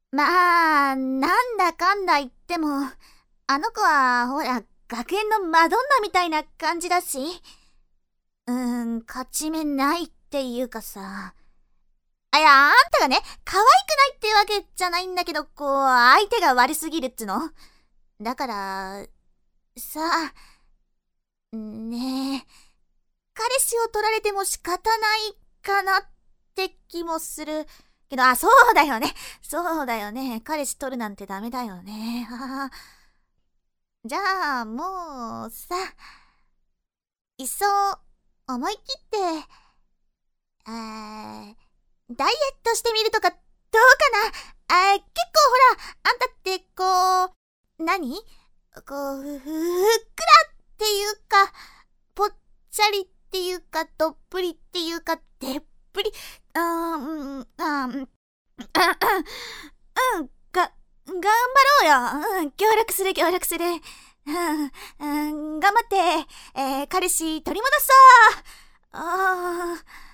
まあ、なんだかんだ言っても、あの子は、ほら、学園のマドンナみたいな感じだし、勝ち目ないっていうかさ。あんたがね、可愛くないってわけじゃないんだけど、相手が悪すぎるっつの。だから、さあ、ねえ、彼氏を取られても仕方ないかなって気もする。けど、そうだよね。そうだよね。彼氏取るなんてダメだよね。じゃあ、もうさ、いっそ、思い切って、ダイエットしてみるとか、どうかな。結構ほら、あんたって何ふっくらっていうか、ぽっちゃりっていうか、どっぷりっていうか、でっぷり、頑張ろうよ。協力する、協力する。頑張って、彼氏取り戻そう。